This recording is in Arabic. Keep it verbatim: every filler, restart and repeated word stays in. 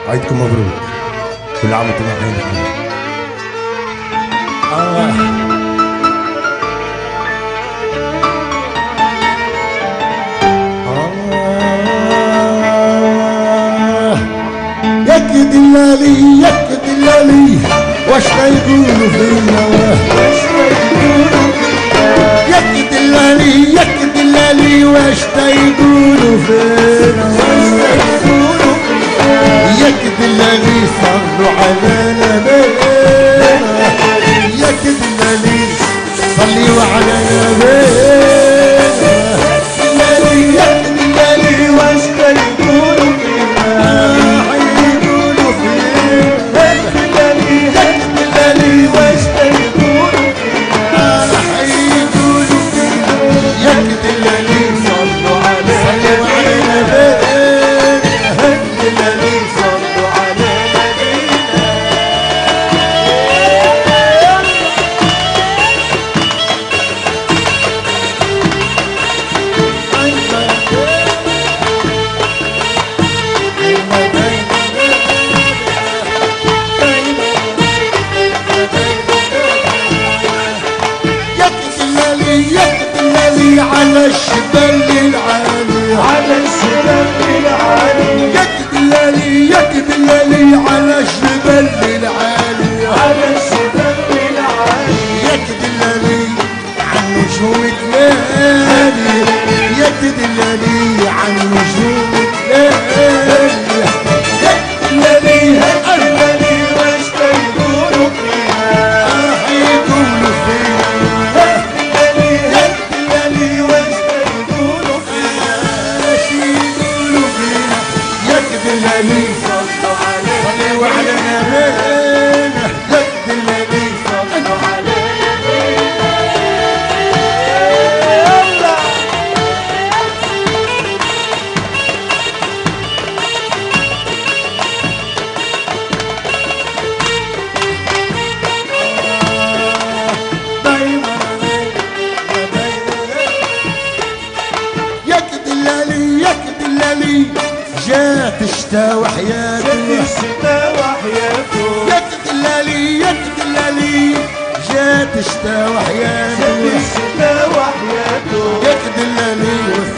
عيدكم مبروك، كل عام وانتم بخير. آه. يك دلالي يك دلالي واش يقولوا فينا، يك دلالي يك دلالي واش يقولوا فينا، يك دلالي صلوا على نبينا، يك دلالي صلوا على نبينا، دلالي يك دلالي واش يقولوا فينا، على الشبل العالي، على الشبل العالي، يك دلالي يك دلالي على الشبل العالي، على الشبل العالي، يك دلالي عن نجوم الليالي، يك دلالي عن نجوم الليالي، يك دلالي يك دلالي واش يقولوا فيها، راح يقولوا فيها، دلالي صلوا عليه، صلوا على نبينا، يك دلالي صلوا على نبينا، يك دلالي يك دلالي جات الشتا وحياته، جات الشتا وحياته، يك دلالي يك دلالي جات الشتا وحياته، جات الشتا وحياته، يك دلالي